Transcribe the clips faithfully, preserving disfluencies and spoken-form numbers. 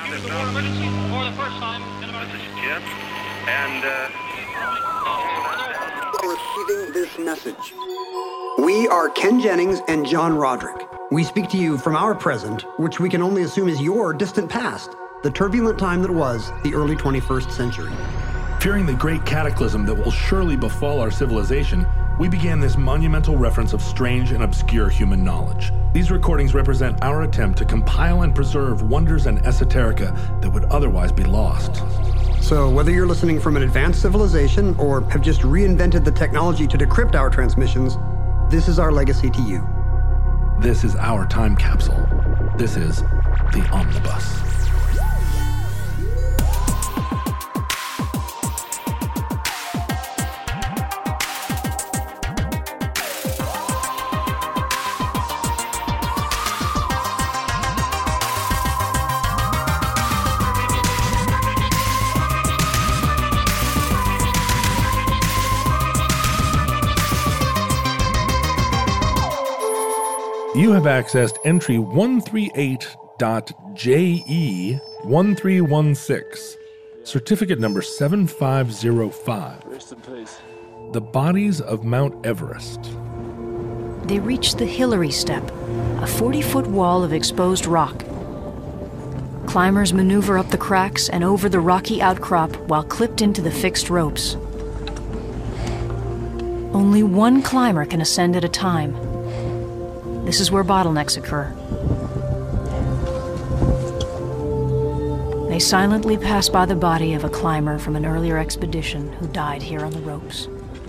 This is war emergency for the first time in America. This is Jim, and uh... receiving this message. We are Ken Jennings and John Roderick. We speak to you from our present, which we can only assume is your distant past, the turbulent time that was the early twenty-first century. Fearing the great cataclysm that will surely befall our civilization, we began this monumental reference of strange and obscure human knowledge. These recordings represent our attempt to compile and preserve wonders and esoterica that would otherwise be lost. So whether you're listening from an advanced civilization or have just reinvented the technology to decrypt our transmissions, this is our legacy to you. This is our time capsule. This is the Omnibus. You have accessed entry one thirty-eight dot J E one three one six, certificate number seven five zero five. Rest in peace. The bodies of Mount Everest. They reached the Hillary Step, a forty-foot wall of exposed rock. Climbers maneuver up the cracks and over the rocky outcrop while clipped into the fixed ropes. Only one climber can ascend at a time. This is where bottlenecks occur. They silently pass by the body of a climber from an earlier expedition who died here on the ropes.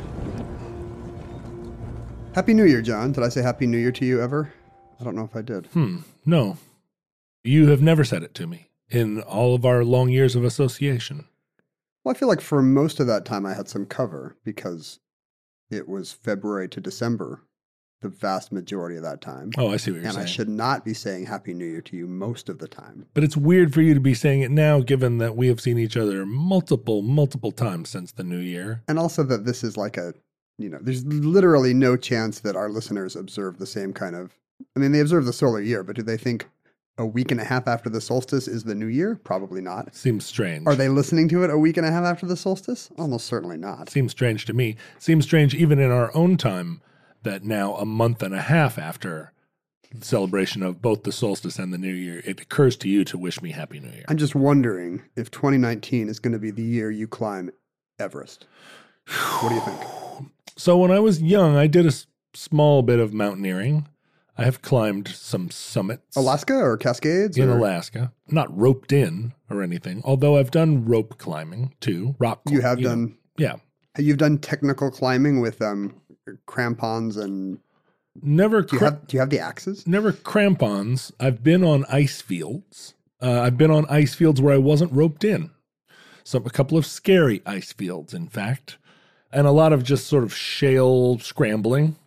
Happy New Year, John. Did I say Happy New Year to you ever? I don't know if I did. Hmm, no. You have never said it to me in all of our long years of association. Well, I feel like for most of that time I had some cover because it was February to December. The vast majority of that time. Oh, I see what you're and saying. And I should not be saying Happy New Year to you most of the time. But it's weird for you to be saying it now, given that we have seen each other multiple, multiple times since the new year. And also that this is like a, you know, there's literally no chance that our listeners observe the same kind of, I mean, they observe the solar year, but do they think a week and a half after the solstice is the new year? Probably not. Seems strange. Are they listening to it a week and a half after the solstice? Almost certainly not. Seems strange to me. Seems strange even in our own time, that now a month and a half after the celebration of both the solstice and the new year, it occurs to you to wish me Happy New Year. I'm just wondering if twenty nineteen is going to be the year you climb Everest. What do you think? So when I was young, I did a s- small bit of mountaineering. I have climbed some summits. Alaska or Cascades? In or? Alaska. Not roped in or anything, although I've done rope climbing too. Rock You have you done? Know, yeah. You've done technical climbing with um, crampons and... Never. Do you, Cra- have, do you have the axes? Never crampons. I've been on ice fields. Uh, I've been on ice fields where I wasn't roped in. So a couple of scary ice fields, in fact. And a lot of just sort of shale scrambling.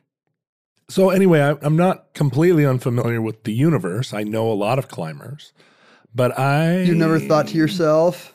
So anyway, I, I'm not completely unfamiliar with the universe. I know a lot of climbers. But I... You never thought to yourself...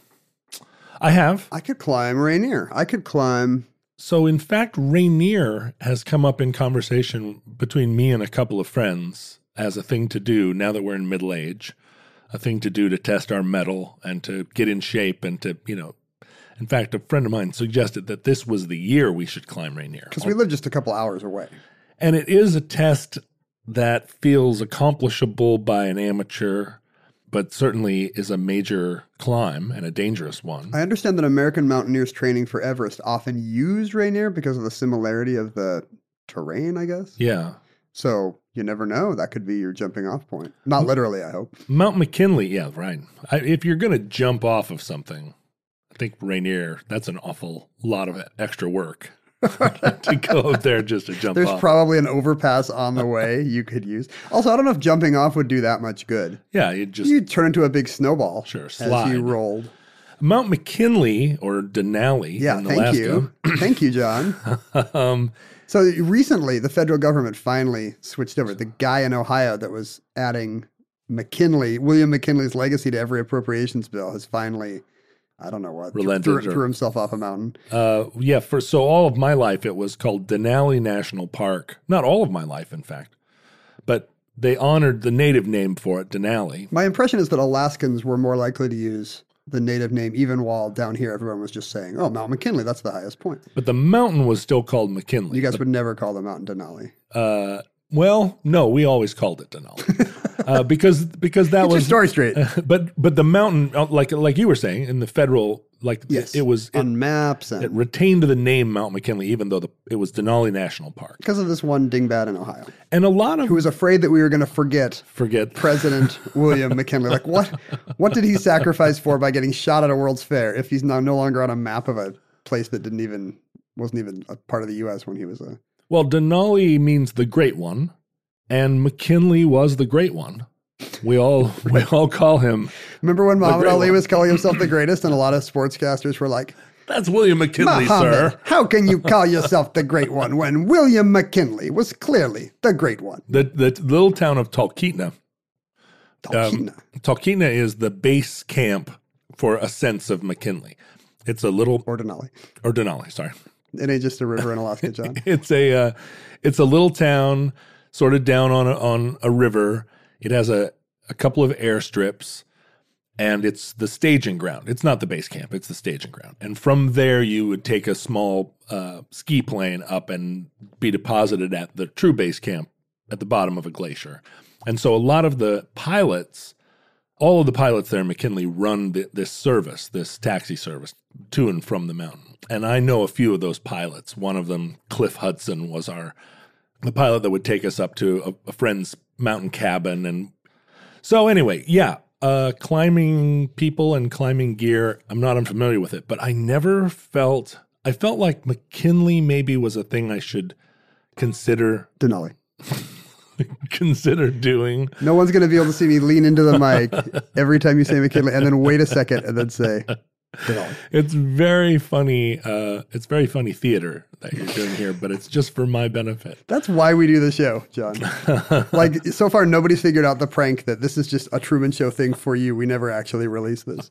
I have. I could climb Rainier. I could climb... So, in fact, Rainier has come up in conversation between me and a couple of friends as a thing to do now that we're in middle age, a thing to do to test our mettle and to get in shape and to, you know, in fact, a friend of mine suggested that this was the year we should climb Rainier. Because we live just a couple hours away. And it is a test that feels accomplishable by an amateur, but certainly is a major climb and a dangerous one. I understand that American mountaineers training for Everest often use Rainier because of the similarity of the terrain, I guess. Yeah. So you never know. That could be your jumping off point. Not literally, I hope. Mount McKinley, yeah, right. I, if you're going to jump off of something, I think Rainier, that's an awful lot of extra work. to go up there just to jump There's off. There's probably an overpass on the way you could use. Also, I don't know if jumping off would do that much good. Yeah, you just... You'd turn into a big snowball. Sure, slide. As you rolled. Mount McKinley, or Denali yeah, in thank Alaska. you. Thank you, John. um, so recently, the federal government finally switched over. The guy in Ohio that was adding McKinley, William McKinley's legacy to every appropriations bill has finally... I don't know what. Relented threw, or, threw himself off a mountain. Uh, yeah, for so all of my life it was called Denali National Park. Not all of my life, in fact. But they honored the native name for it, Denali. My impression is that Alaskans were more likely to use the native name, even while down here everyone was just saying, oh, Mount McKinley, that's the highest point. But the mountain was still called McKinley. You guys but, would never call the mountain Denali. Uh, well, no, we always called it Denali. uh, because because that Get was... your story straight. Uh, but but the mountain, like like you were saying, in the federal, like yes, it, it was... on it, maps. And it retained the name Mount McKinley, even though the, it was Denali National Park. Because of this one dingbat in Ohio. And a lot of... Who was afraid that we were going to forget... Forget. President William McKinley. Like, what What did he sacrifice for by getting shot at a World's Fair if he's now no longer on a map of a place that didn't even... wasn't even a part of the U S when he was a... Well, Denali means the great one, and McKinley was the great one. We all we all call him. Remember when Muhammad Ali one. was calling himself the greatest, and a lot of sportscasters were like, "That's William McKinley, Muhammad, sir. How can you call yourself the great one when William McKinley was clearly the great one?" The the little town of Talkeetna. Talkeetna. Um, Talkeetna is the base camp for a sense of McKinley. It's a little Or Denali. or Denali. Sorry, It ain't just a river in Alaska, John. it's a uh, it's a little town sort of down on a, on a river. It has a, a couple of airstrips, and it's the staging ground. It's not the base camp, it's the staging ground. And from there, you would take a small uh, ski plane up and be deposited at the true base camp at the bottom of a glacier. And so a lot of the pilots, all of the pilots there in McKinley run th- this service, this taxi service to and from the mountain. And I know a few of those pilots. One of them, Cliff Hudson, was our the pilot that would take us up to a, a friend's mountain cabin. And so anyway, yeah, uh, climbing people and climbing gear, I'm not unfamiliar with it, but I never felt, I felt like McKinley maybe was a thing I should consider, Denali. consider doing. No one's going to be able to see me lean into the mic every time you say McKinley and then wait a second and then say Denali. It's very funny. Uh, it's very funny theater that you're doing here, but it's just for my benefit. That's why we do the show, John. Like, so far, nobody's figured out the prank that this is just a Truman Show thing for you. We never actually release this.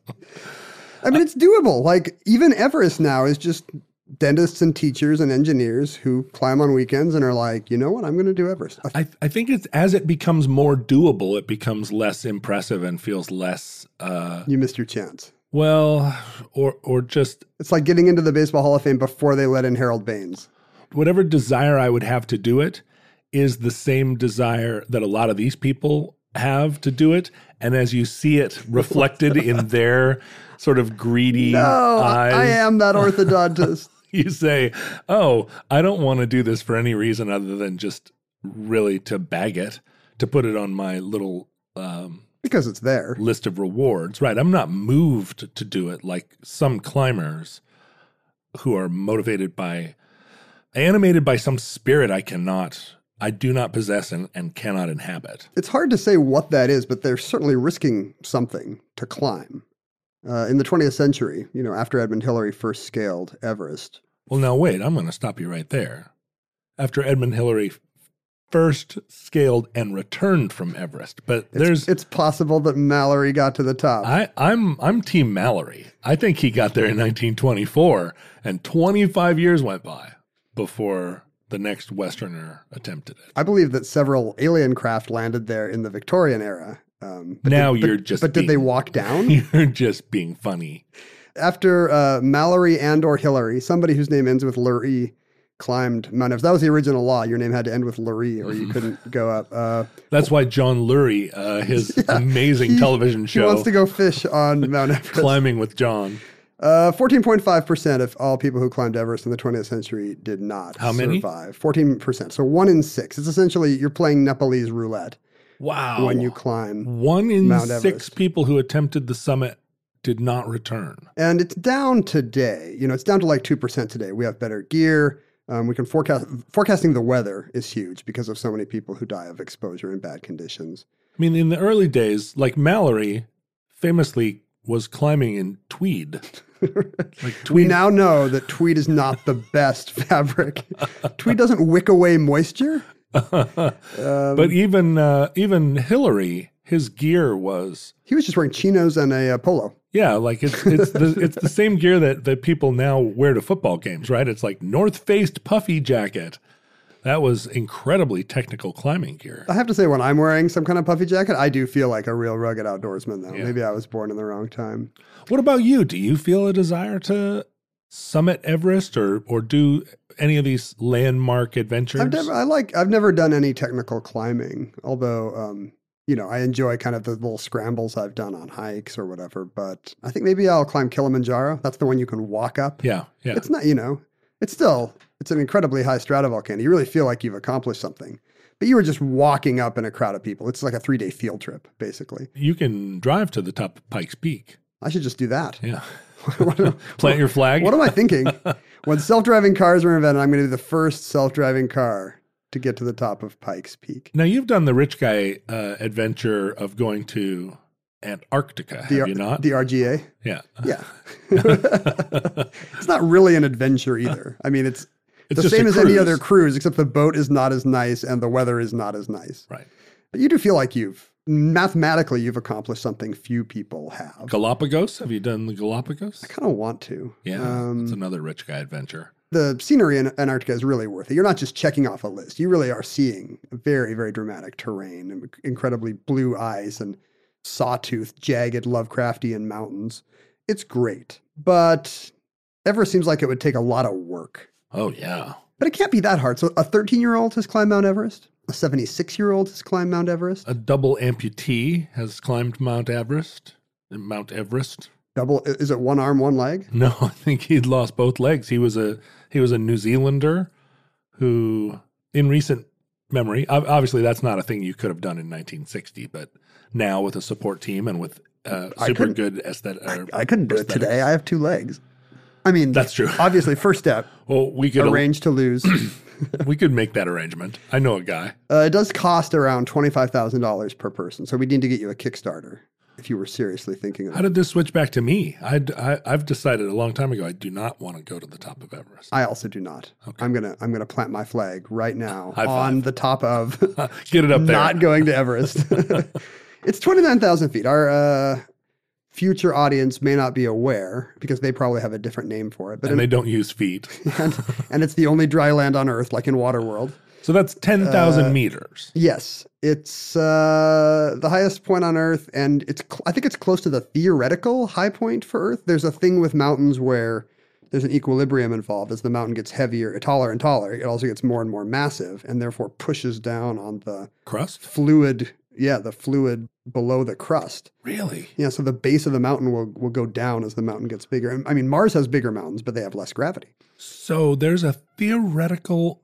I mean, it's doable. Like, even Everest now is just dentists and teachers and engineers who climb on weekends and are like, you know what, I'm going to do Everest. I, I think it's as it becomes more doable, it becomes less impressive and feels less. Uh, you missed your chance. Well, or or just It's like getting into the Baseball Hall of Fame before they let in Harold Baines. whatever desire I would have to do it is the same desire that a lot of these people have to do it. And as you see it reflected in their sort of greedy No, eyes, I am that orthodontist. you say, oh, I don't want to do this for any reason other than just really to bag it, to put it on my little um, Because it's there. list of rewards. Right. I'm not moved to do it like some climbers who are motivated by, animated by some spirit I cannot, I do not possess and, and cannot inhabit. It's hard to say what that is, but they're certainly risking something to climb. Uh, in the twentieth century, you know, after Edmund Hillary first scaled Everest. Well, now wait, I'm going to stop you right there. After Edmund Hillary first scaled and returned from Everest, but It's, there's it's possible that Mallory got to the top. I, I'm I'm Team Mallory. I think he got there in nineteen twenty-four, and twenty-five years went by before the next Westerner attempted it. I believe that several alien craft landed there in the Victorian era. Um, but Now did, you're but, just But did they being- walk down? You're just being funny. After uh, Mallory and or Hillary, somebody whose name ends with Lurie climbed Mount Everest. That was the original law. Your name had to end with Lurie or you couldn't go up. Uh, That's why John Lurie, uh, his amazing he- television He show, wants to go fish on Mount Everest. Climbing with John. Uh, fourteen point five percent of all people who climbed Everest in the twentieth century did not How many? survive. fourteen percent. So one in six. It's essentially you're playing Nepalese roulette Wow. when you climb. One in Mount six Everest. people who attempted the summit did not return. And it's down today. You know, it's down to like two percent today. We have better gear. Um, we can forecast. Forecasting the weather is huge because of so many people who die of exposure in bad conditions. I mean, in the early days, like Mallory famously was climbing in tweed. Like tweed. We now know that tweed is not the best fabric. Tweed doesn't wick away moisture. But even uh, even Hillary, his gear was He was just wearing chinos and a uh, polo. yeah, like it's it's the it's the same gear that that people now wear to football games, right? It's like North Faced puffy jacket. That was incredibly technical climbing gear. I have to say, when I'm wearing some kind of puffy jacket, I do feel like a real rugged outdoorsman, though. Yeah. Maybe I was born in the wrong time. What about you? Do you feel a desire to summit Everest or or do any of these landmark adventures? I've never, I like, I've never done any technical climbing, although, um, you know, I enjoy kind of the little scrambles I've done on hikes or whatever. But I think maybe I'll climb Kilimanjaro. That's the one you can walk up. Yeah, yeah. It's not, you know, it's still, it's an incredibly high stratovolcano. You really feel like you've accomplished something. But you were just walking up in a crowd of people. It's like a three-day field trip, basically. You can drive to the top of Pikes Peak. I should just do that. Yeah. What- Plant your flag. What am I thinking? When self-driving cars are invented, I'm going to be the first self-driving car to get to the top of Pikes Peak. Now, you've done the rich guy uh, adventure of going to Antarctica, have The, you not? the R G A? yeah. Yeah. It's not really an adventure either. I mean, it's, It's the just same a as any cruise. other cruise, except the boat is not as nice and the weather is not as nice. Right. But you do feel like you've, mathematically, you've accomplished something few people have. Galapagos? Have you done the Galapagos? I kind of want to. Yeah, Um, it's another rich guy adventure. the scenery in Antarctica is really worth it. You're not just checking off a list. You really are seeing very, very dramatic terrain and incredibly blue ice and sawtooth, jagged, Lovecraftian mountains. It's great. But Everest seems like it would take a lot of work. Oh, yeah. But it can't be that hard. So a thirteen-year-old has climbed Mount Everest. A seventy-six-year-old has climbed Mount Everest. A double amputee has climbed Mount Everest. Mount Everest. Double, is it one arm, one leg? No, I think he'd lost both legs. He was a he was a New Zealander who, in recent memory, ob- obviously that's not a thing you could have done in nineteen sixty, but now with a support team and with uh, I super couldn't- good aesthetic. I couldn't do it today. I have two legs. I mean, That's true. Obviously, first step, Well, we could arrange to lose. we could make that arrangement. I know a guy. Uh, it does cost around twenty-five thousand dollars per person. So we need to get you a Kickstarter if you were seriously thinking of How it. did this switch back to me? I'd, I I've decided a long time ago I do not want to go to the top of Everest. I also do not. I'm gonna I'm gonna plant my flag right now High on five. the top of Get it up there. not going to Everest. It's twenty-nine thousand feet. Our uh, future audience may not be aware because they probably have a different name for it. But and they in, don't use feet. and, and it's the only dry land on Earth, like in Waterworld. So that's ten thousand Uh, meters. Yes, it's uh, the highest point on Earth, and it's cl- I think it's close to the theoretical high point for Earth. There's a thing with mountains where there's an equilibrium involved. As the mountain gets heavier, taller and taller, it also gets more and more massive, and therefore pushes down on the Crust? fluid. Yeah, the fluid below the crust. Really? Yeah, so the base of the mountain will will go down as the mountain gets bigger. And, I mean, Mars has bigger mountains, but they have less gravity. So there's a theoretical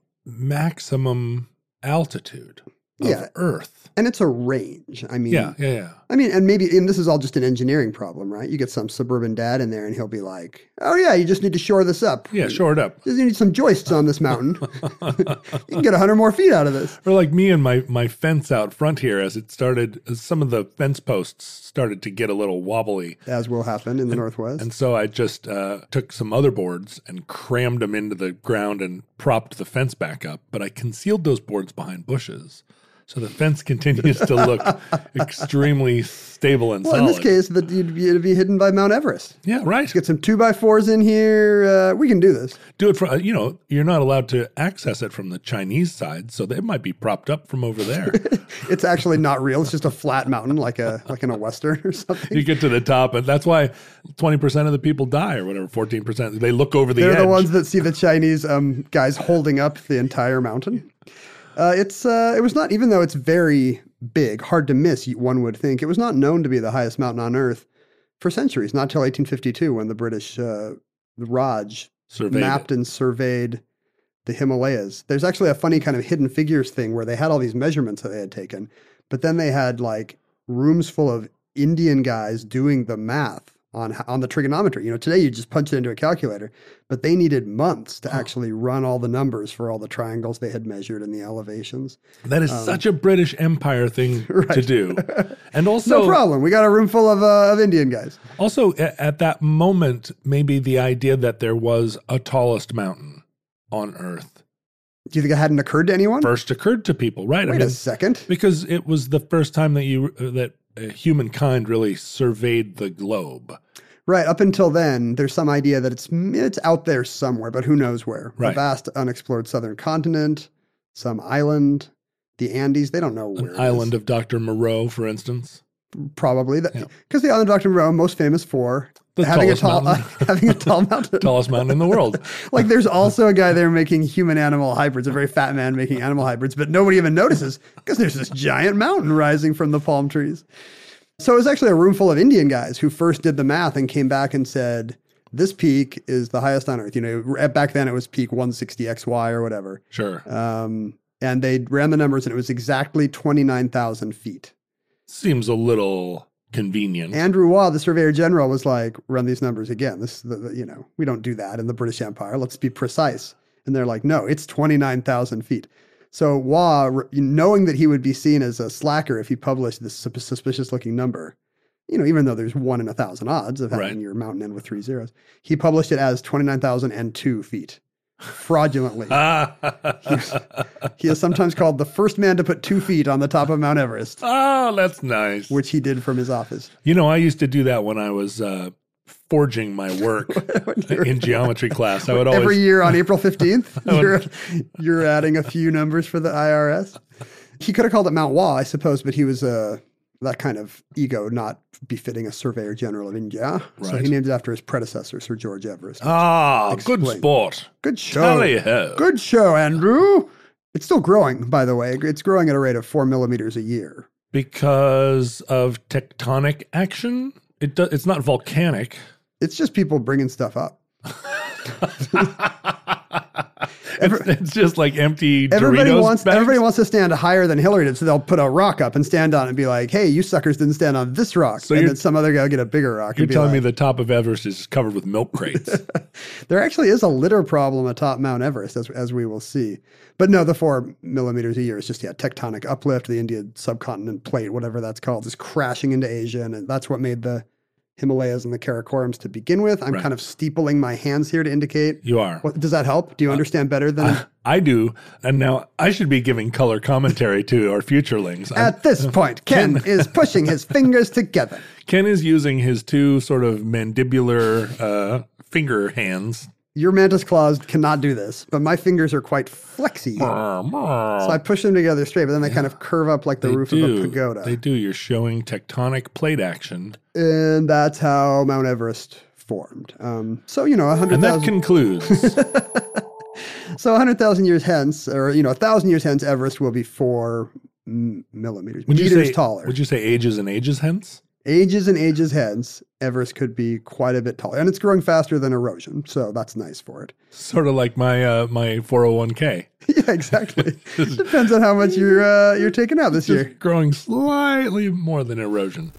maximum altitude of Yeah. Earth. And it's a range. I mean, Yeah, yeah, yeah. I mean, and maybe, and this is all just an engineering problem, right? You get some suburban dad in there and he'll be like, oh yeah, you just need to shore this up. Yeah, shore it up. Just need some joists on this mountain. You can get a hundred more feet out of this. Or like me and my, my fence out front here, as it started, as some of the fence posts started to get a little wobbly. As will happen in the Northwest. And so I just uh, took some other boards and crammed them into the ground and propped the fence back up. But I concealed those boards behind bushes. So the fence continues to look extremely stable and well, solid. in this case, that you'd be, it'd be hidden by Mount Everest. Yeah, right. Get some two by fours in here. Uh, we can do this. Do it from, you know, you're not allowed to access it from the Chinese side, so they might be propped up from over there. It's actually not real. It's just a flat mountain, like a like in a Western or something. You get to the top, and that's why twenty percent of the people die, or whatever, fourteen percent. They look over the They're edge. the ones that see the Chinese um, guys holding up the entire mountain. Uh, it's uh, it was not, even though it's very big, hard to miss, one would think, it was not known to be the highest mountain on Earth for centuries, not till eighteen fifty-two when the British uh, Raj Surveyed mapped it. and surveyed the Himalayas. There's actually a funny kind of hidden figures thing where they had all these measurements that they had taken, but then they had like rooms full of Indian guys doing the math on on the trigonometry. You know, today you just punch it into a calculator, but they needed months to actually run all the numbers for all the triangles they had measured and the elevations. That is such a British Empire thing to Um, Right. do. And also, No problem. We got a room full of uh, of Indian guys. also a- at that moment, maybe the idea that there was a tallest mountain on Earth Do you think it hadn't occurred to anyone? first occurred to people, right? Wait a second. because it was the first time that you uh, that uh, humankind really surveyed the globe. Right. Up until then, there's some idea that it's it's out there somewhere, but who knows where. Right. A vast unexplored southern continent, some island, the Andes. They don't know where. An island of Doctor Moreau, for instance. Probably. Because Yeah. the island of Doctor Moreau, most famous for The having a tallest tall, uh, mountain. having a tall mountain. Tallest mountain in the world. Like there's also a guy there making human-animal hybrids, a very fat man making animal hybrids, but nobody even notices because there's this giant mountain rising from the palm trees. So it was actually a room full of Indian guys who first did the math and came back and said, this peak is the highest on Earth. You know, back then it was peak one sixty X Y or whatever. Sure. Um, and they ran the numbers and it was exactly twenty-nine thousand feet. Seems a little convenient. Andrew Waugh, the Surveyor General, was like, run these numbers again. This, the, the, you know, we don't do that in the British Empire. Let's be precise. And they're like, no, it's twenty-nine thousand feet. So Waugh, knowing that he would be seen as a slacker if he published this suspicious looking number, you know, even though there's one in a thousand odds of having Right. your mountain end with three zeros, he published it as twenty-nine thousand two feet. Fraudulently. He is sometimes called the first man to put two feet on the top of Mount Everest, Oh, that's nice. which he did from his office. You know, I used to do that when I was uh, forging my work in geometry class. I would always Every year on April fifteenth, I would- you're, you're adding a few numbers for the I R S. He could have called it Mount Waugh, I suppose, but he was uh, that kind of ego not befitting a Surveyor General of India. So Right. he named it after his predecessor, Sir George Everest. Ah, good Explain. sport. Good show. Tally-ho. Good show, Andrew. It's still growing, by the way. It's growing at a rate of four millimeters a year. Because of tectonic action? It do, It's not volcanic. It's just people bringing stuff up. It's, it's just like empty Everybody Doritos wants bags. everybody wants to stand higher than Hillary did, so they'll put a rock up and stand on it and be like, "Hey, you suckers didn't stand on this rock." So and you're- then some other guy will get a bigger rock. You're and be telling like, me the top of Everest is covered with milk crates. there actually is a litter problem atop Mount Everest, as as we will see. But no, the four millimeters a year is just yeah tectonic uplift. The Indian subcontinent plate, whatever that's called, is crashing into Asia, and that's what made the Himalayas and the Karakorams to begin with. I'm Right. kind of steepling my hands here to indicate. You are. What, does that help? Do you understand better than I do. And now I should be giving color commentary to our futurelings. I'm- at this point? Ken is pushing his fingers together. Ken is using his two sort of mandibular uh, finger hands. Your mantis claws cannot do this, but my fingers are quite flexy. So I push them together straight, but then they kind of curve up like the They roof do. of a pagoda. They do. You're showing tectonic plate action. And that's how Mount Everest formed. Um, so, you know, one hundred And that thousand concludes. so one hundred thousand years hence, or, you know, one thousand years hence, Everest will be four m- millimeters, Would you meters say, taller. Would you say ages and ages hence? Ages and ages hence, Everest could be quite a bit taller. And it's growing faster than erosion, so that's nice for it. Sort of like my uh, my four oh one k. Yeah, exactly. Depends on how much you're, uh, you're taking out this Just year. growing slightly more than erosion.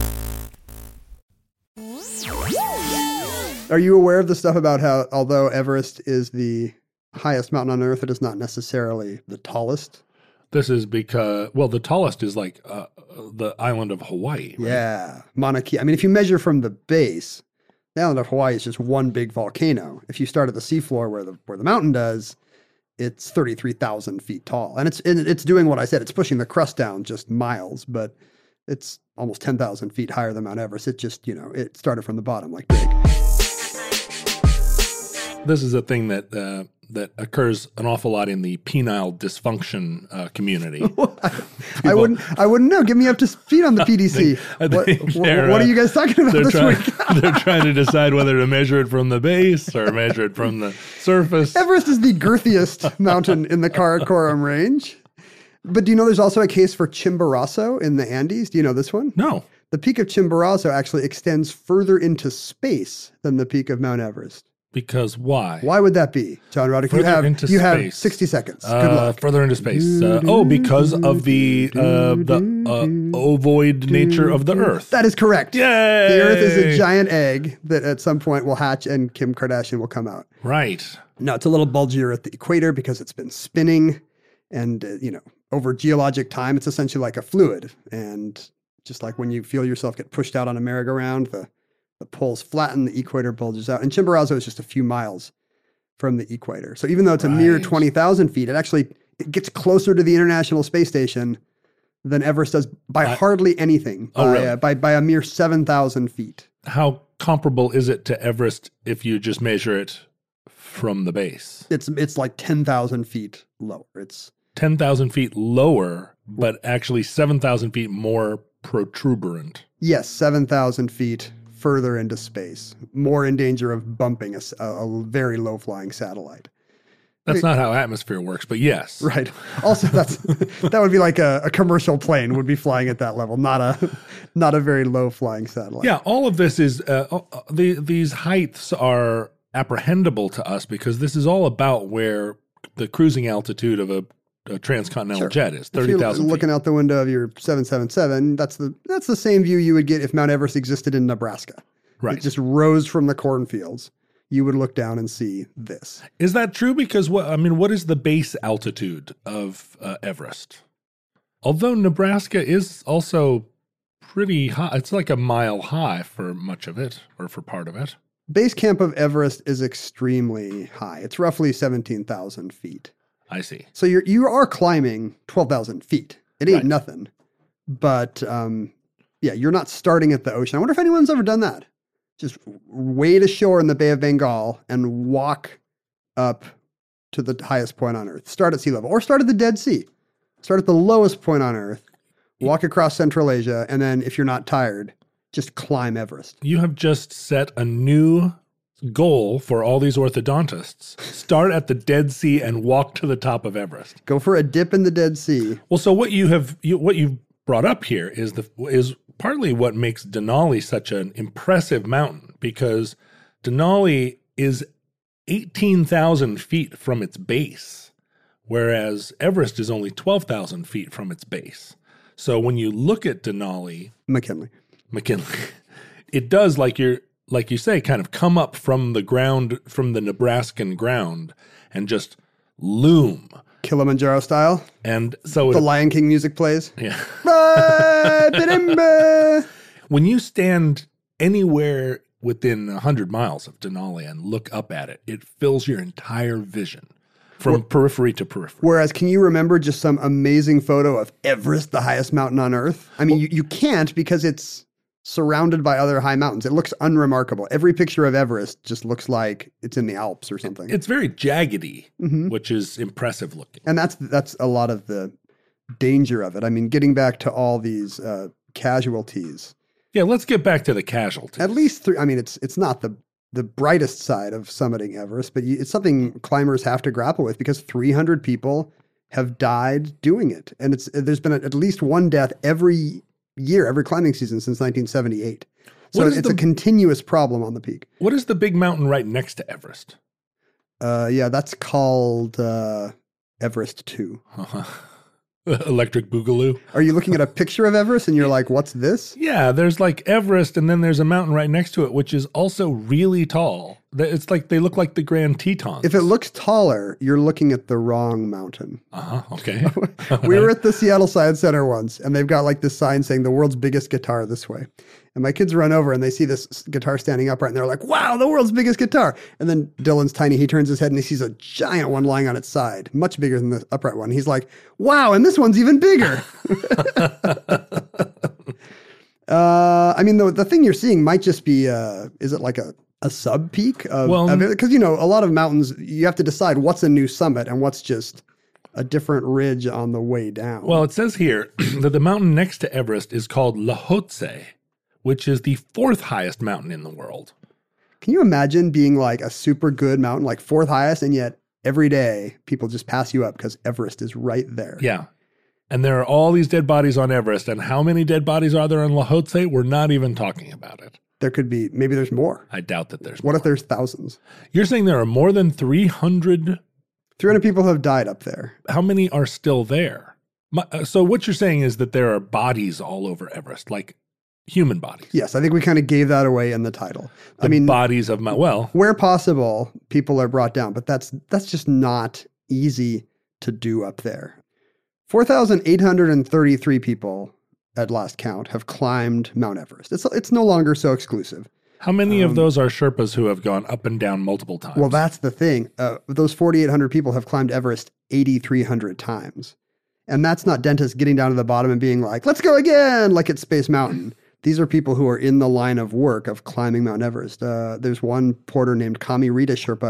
Are you aware of the stuff about how, although Everest is the highest mountain on Earth, it is not necessarily the tallest? This is because, well, the tallest is like uh, the island of Hawaii. Right? Yeah, Mauna Kea. I mean, if you measure from the base, the island of Hawaii is just one big volcano. If you start at the seafloor where the where the mountain does, it's thirty-three thousand feet tall, and it's and it's doing what I said. It's pushing the crust down just miles, but it's almost ten thousand feet higher than Mount Everest. It just, you know, it started from the bottom like big. This is a thing that uh, that occurs an awful lot in the penile dysfunction uh, community. I wouldn't. I wouldn't know. Get me up to speed on the P D C. I what, think what, they're, what are uh, you guys talking about They're this trying, week? they're trying to decide whether to measure it from the base or measure it from the surface. Everest is the girthiest mountain in the Karakoram range. But do you know there's also a case for Chimborazo in the Andes? Do you know this one? No. The peak of Chimborazo actually extends further into space than the peak of Mount Everest. Because why? Why would that be, John Roddick? You Further have into you have space. sixty seconds. Good Uh, luck. further into space. Uh, oh, because of the uh, the uh, ovoid nature of the Earth. That is correct. Yay! The Earth is a giant egg that at some point will hatch and Kim Kardashian will come out. Right. No, it's a little bulgier at the equator because it's been spinning, and uh, you know, over geologic time, it's essentially like a fluid. And just like when you feel yourself get pushed out on a merry-go-round, the the poles flatten, the equator bulges out, and Chimborazo is just a few miles from the equator. So even though it's a mere Right. twenty thousand feet, it actually it gets closer to the International Space Station than Everest does by I- hardly anything. Oh, by, really? uh, by by a mere seven thousand feet. How comparable is it to Everest if you just measure it from the base? It's it's like ten thousand feet lower. It's ten thousand feet lower, but actually seven thousand feet more protuberant. Yes, seven thousand feet further into space, more in danger of bumping a, a very low-flying satellite. That's not how atmosphere works, but yes. Right. Also, that's that would be like a, a commercial plane would be flying at that level, not a not a very low-flying satellite. Yeah, all of this is uh, uh, the these heights are apprehendable to us because this is all about where the cruising altitude of a, a transcontinental Sure. jet is, If thirty you're thousand feet. looking out the window of your seven seventy-seven, that's the that's the same view you would get if Mount Everest existed in Nebraska. Right. It just rose from the cornfields. You would look down and see this. Is that true? Because what I mean, what is the base altitude of uh, Everest? Although Nebraska is also pretty high, it's like a mile high for much of it, or for part of it. Base camp of Everest is extremely high. It's roughly seventeen thousand feet. I see. So you're you are climbing twelve thousand feet. It ain't Right. nothing. But um, yeah, you're not starting at the ocean. I wonder if anyone's ever done that. Just wade ashore in the Bay of Bengal and walk up to the highest point on Earth. Start at sea level or start at the Dead Sea. Start at the lowest point on Earth, walk across Central Asia, and then if you're not tired, just climb Everest. You have just set a new goal for all these orthodontists. Start at the Dead Sea and walk to the top of Everest. Go for a dip in the Dead Sea. Well, so what you have, you, what you've brought up here is the is partly what makes Denali such an impressive mountain, because Denali is eighteen thousand feet from its base, whereas Everest is only twelve thousand feet from its base. So when you look at Denali, McKinley. McKinley, it does, like you're like you say, kind of come up from the ground, from the Nebraskan ground, and just loom. Kilimanjaro style. And so The it, Lion King music plays. yeah. Ba-da-ba. When you stand anywhere within one hundred miles of Denali and look up at it, it fills your entire vision from periphery to periphery. Whereas, can you remember just some amazing photo of Everest, the highest mountain on Earth? I mean, you, you can't because it's surrounded by other high mountains. It looks unremarkable. Every picture of Everest just looks like it's in the Alps or something. It's very jaggedy, Mhm. which is impressive looking. And that's that's a lot of the danger of it. I mean, getting back to all these uh, casualties. Yeah, let's get back to the casualties. At least three. I mean, it's it's not the the brightest side of summiting Everest, but you, it's something climbers have to grapple with because three hundred people have died doing it, and it's there's been at least one death every year, every climbing season since nineteen seventy-eight. So What is it's the- a continuous problem on the peak. What is the big mountain right next to Everest? Uh, yeah, that's called uh, Everest two. Electric Boogaloo. Are you looking at a picture of Everest and you're like, what's this? Yeah, there's like Everest, and then there's a mountain right next to it, which is also really tall. Th- It's like they look like the Grand Tetons. If it looks taller, you're looking at the wrong mountain. uh-huh, okay. We were at the Seattle Science Center once, and they've got like this sign saying the world's biggest guitar this way. And my kids run over and they see this guitar standing upright, and they're like, wow, the world's biggest guitar. And then Dylan's tiny. He turns his head and he sees a giant one lying on its side, much bigger than the upright one. He's like, wow, and this one's even bigger. uh, I mean, the, the thing you're seeing might just be, uh, is it like a, a sub peak of, Well, of it? Because, you know, a lot of mountains, you have to decide what's a new summit and what's just a different ridge on the way down. Well, it says here that the mountain next to Everest is called Lhotse, which is the fourth highest mountain in the world. Can you imagine being like a super good mountain, like fourth highest, and yet every day people just pass you up because Everest is right there? Yeah. And there are all these dead bodies on Everest, and how many dead bodies are there on Lhotse? We're not even talking about it. There could be, maybe there's more. I doubt that there's What more. if there's thousands? You're saying there are more than three hundred? three hundred people have died up there. How many are still there? My, uh, so what you're saying is that there are bodies all over Everest, like human bodies. Yes, I think we kind of gave that away in the title. The I mean, bodies of Mount, well, where possible, people are brought down, but that's that's just not easy to do up there. four thousand eight hundred thirty-three people at last count have climbed Mount Everest. It's it's no longer so exclusive. how many Um, of those are Sherpas who have gone up and down multiple times? Well, that's the thing. Uh, those forty-eight hundred people have climbed Everest eighty-three hundred times. And that's not dentists getting down to the bottom and being like, let's go again, like at Space Mountain. These are people who are in the line of work of climbing Mount Everest. Uh, there's one porter named Kami Rita Sherpa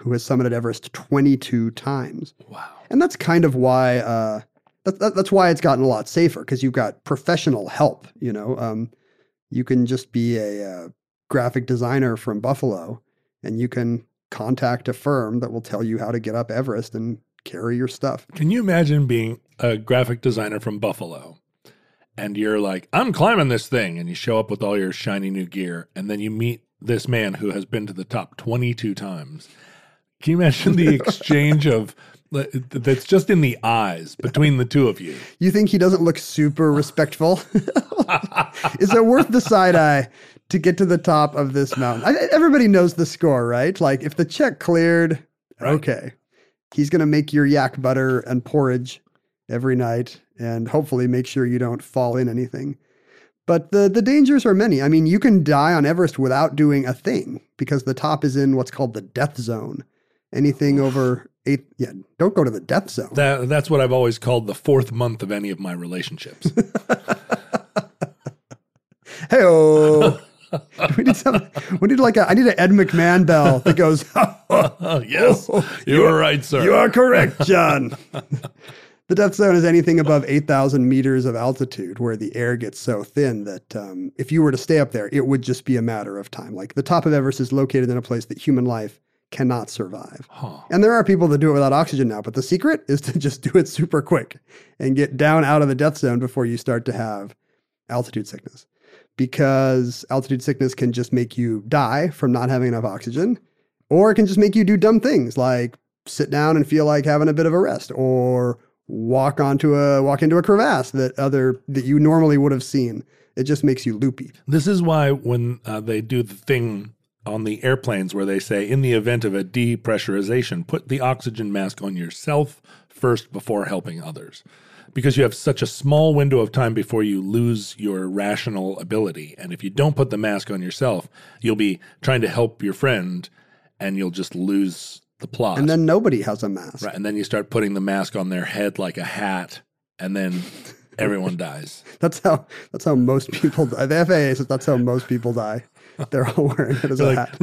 who has summited Everest twenty-two times. Wow. And that's kind of why uh, that, that, that's why it's gotten a lot safer, because you've got professional help. You know, um, you can just be a uh, graphic designer from Buffalo, and you can contact a firm that will tell you how to get up Everest and carry your stuff. Can you imagine being a graphic designer from Buffalo and you're like, I'm climbing this thing, and you show up with all your shiny new gear, and then you meet this man who has been to the top twenty-two times. Can you imagine the exchange of that's just in the eyes between the two of you? You think he doesn't look super respectful? Is it worth the side eye to get to the top of this mountain? I, everybody knows the score, right? Like if the check cleared, right. Okay. He's going to make your yak butter and porridge every night and hopefully make sure you don't fall in anything. But the, the dangers are many. I mean, you can die on Everest without doing a thing because the top is in what's called the death zone. Anything over eight, yeah, don't go to the death zone. That, that's what I've always called the fourth month of any of my relationships. Hey-oh. we need some, we need like a, I need an Ed McMahon bell that goes, yes, you are right, sir. You are correct, John. The death zone is anything above eight thousand meters of altitude where the air gets so thin that um, if you were to stay up there, it would just be a matter of time. Like the top of Everest is located in a place that human life cannot survive. Huh. And there are people that do it without oxygen now, but the secret is to just do it super quick and get down out of the death zone before you start to have altitude sickness. Because altitude sickness can just make you die from not having enough oxygen, or it can just make you do dumb things like sit down and feel like having a bit of a rest, or walk onto a walk into a crevasse that other that you normally would have seen. It just makes you loopy. This is why when uh, they do the thing on the airplanes where they say, in the event of a depressurization, put the oxygen mask on yourself first before helping others. Because you have such a small window of time before you lose your rational ability. And if you don't put the mask on yourself, you'll be trying to help your friend and you'll just lose the plot. And then nobody has a mask. Right. And then you start putting the mask on their head like a hat, and then everyone dies. That's how that's how most people die. The F A A says that's how most people die. They're all wearing it as a like, hat.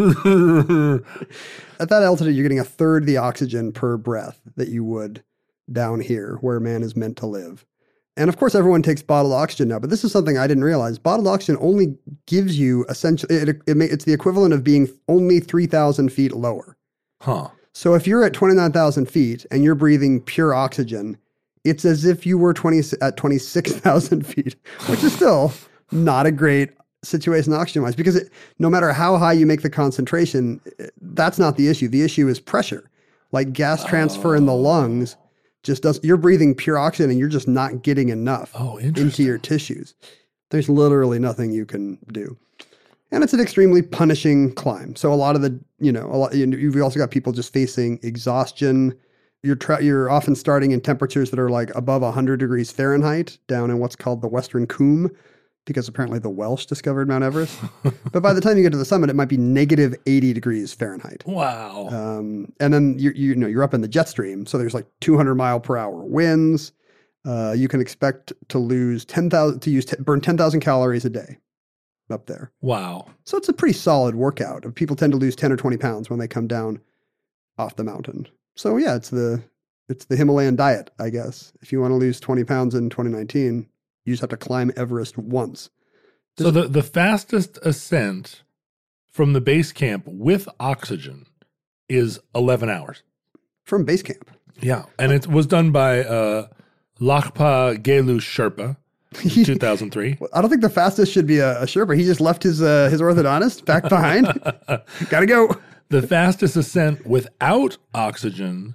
At that altitude, you're getting a third the oxygen per breath that you would down here where man is meant to live. And of course, everyone takes bottled oxygen now, but this is something I didn't realize. Bottled oxygen only gives you essentially, it, it, it, it's the equivalent of being only three thousand feet lower. Huh. So if you're at twenty-nine thousand feet and you're breathing pure oxygen, it's as if you were twenty at twenty-six thousand feet, which is still not a great situation oxygen-wise, because it, no matter how high you make the concentration, that's not the issue. The issue is pressure. Like gas transfer oh. in the lungs just does. You're breathing pure oxygen and you're just not getting enough oh, into your tissues. There's literally nothing you can do. And it's an extremely punishing climb. So a lot of the, you know, a lot, you've also got people just facing exhaustion. You're tra- you're often starting in temperatures that are like above one hundred degrees Fahrenheit down in what's called the Western Cwm, because apparently the Welsh discovered Mount Everest. But by the time you get to the summit, it might be negative eighty degrees Fahrenheit. Wow. Um, and then you you know you're up in the jet stream, so there's like two hundred mile per hour winds. Uh, you can expect to lose ten thousand to use t- burn ten thousand calories a day up there. Wow. So it's a pretty solid workout. People tend to lose ten or twenty pounds when they come down off the mountain. So yeah, it's the it's the Himalayan diet, I guess. If you want to lose twenty pounds in twenty nineteen, you just have to climb Everest once. Does so the, the fastest ascent from the base camp with oxygen is eleven hours. From base camp? Yeah. And it was done by uh, Lakpa Gelu Sherpa in two thousand three. I don't think the fastest should be a, a Sherpa. He just left his uh, his orthodontist back behind. Gotta go. The fastest ascent without oxygen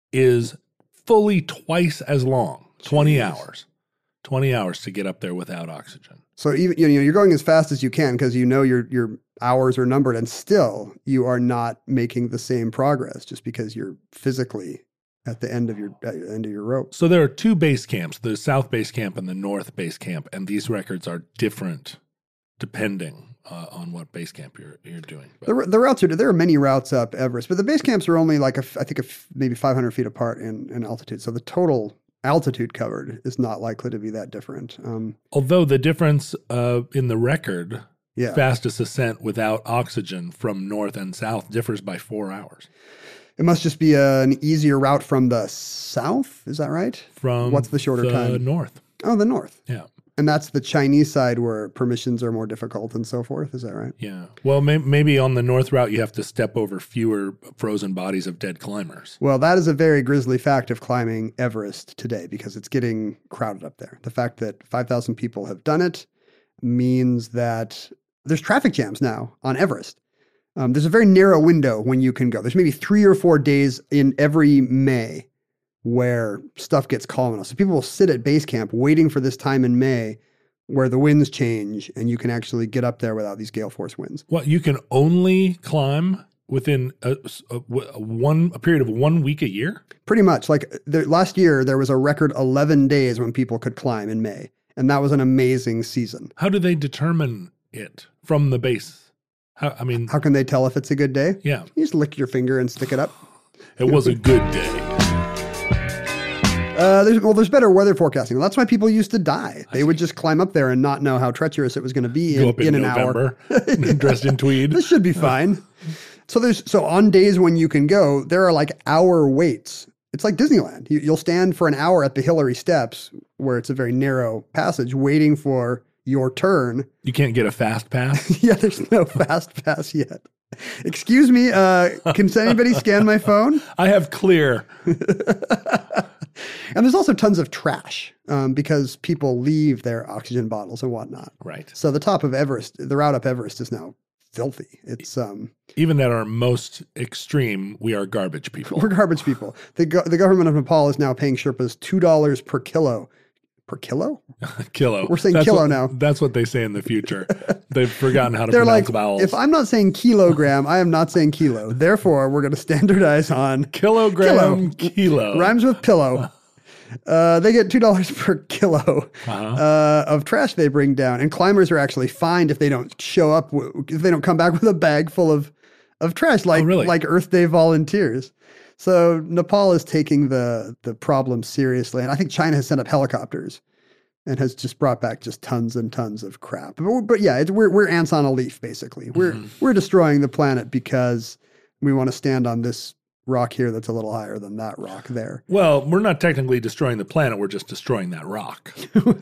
is fully twice as long, twenty Jeez. hours. twenty hours to get up there without oxygen. So even you know you're going as fast as you can because you know your your hours are numbered, and still you are not making the same progress just because you're physically at the end of your at the end of your rope. So there are two base camps, the South Base Camp and the North Base Camp, and these records are different depending uh, on what base camp you're you're doing. But the, the routes are there are many routes up Everest, but the base camps are only like a, I think a, maybe five hundred feet apart in, in altitude. So the total altitude covered is not likely to be that different. Um, Although the difference uh, in the record, yeah. fastest ascent without oxygen from north and south differs by four hours. It must just be a, an easier route from the south. Is that right? From What's the shorter the time? north. Oh, the north. Yeah. And that's the Chinese side where permissions are more difficult and so forth. Is that right? Yeah. Well, may- maybe on the north route, you have to step over fewer frozen bodies of dead climbers. Well, that is a very grisly fact of climbing Everest today because it's getting crowded up there. The fact that five thousand people have done it means that there's traffic jams now on Everest. Um, there's a very narrow window when you can go. There's maybe three or four days in every May where stuff gets calm enough. So people will sit at base camp waiting for this time in May where the winds change and you can actually get up there without these gale force winds. Well, you can only climb within a, a, a one a period of one week a year? Pretty much. Like the, last year, there was a record eleven days when people could climb in May. And that was an amazing season. How do they determine it from the base? How, I mean, How can they tell if it's a good day? yeah, You just lick your finger and stick it up. it was a good day. Uh, there's, well, there's better weather forecasting. That's why people used to die. They would just climb up there and not know how treacherous it was going to be in, Go up in, in an November, hour. dressed in tweed. This should be fine. So there's so on days when you can go, there are like hour waits. It's like Disneyland. You, you'll stand for an hour at the Hillary Steps, where it's a very narrow passage, waiting for your turn. You can't get a fast pass. Yeah, there's no fast pass yet. Excuse me, uh, can anybody scan my phone? I have clear. And there's also tons of trash um, because people leave their oxygen bottles and whatnot. Right. So the top of Everest, the route up Everest is now filthy. It's um, Even at our most extreme, we are garbage people. we're garbage people. The go- the government of Nepal is now paying Sherpas two dollars per kilo. Per kilo? Kilo. We're saying That's kilo what- now. That's what they say in the future. They've forgotten how to They're pronounce like, vowels. if I'm not saying kilogram, I am not saying kilo. Therefore, we're going to standardize on Kilogram, kilo. rhymes with pillow. Uh, they get two dollars per kilo Uh-huh. uh, of trash they bring down, and climbers are actually fined if they don't show up, w- if they don't come back with a bag full of of trash, like Oh, really? like Earth Day volunteers. So Nepal is taking the the problem seriously, and I think China has sent up helicopters and has just brought back just tons and tons of crap. But, but yeah, it's, we're we're ants on a leaf basically. We're Mm-hmm. we're destroying the planet because we want to stand on this rock here that's a little higher than that rock there. Well, we're not technically destroying the planet. We're just destroying that rock.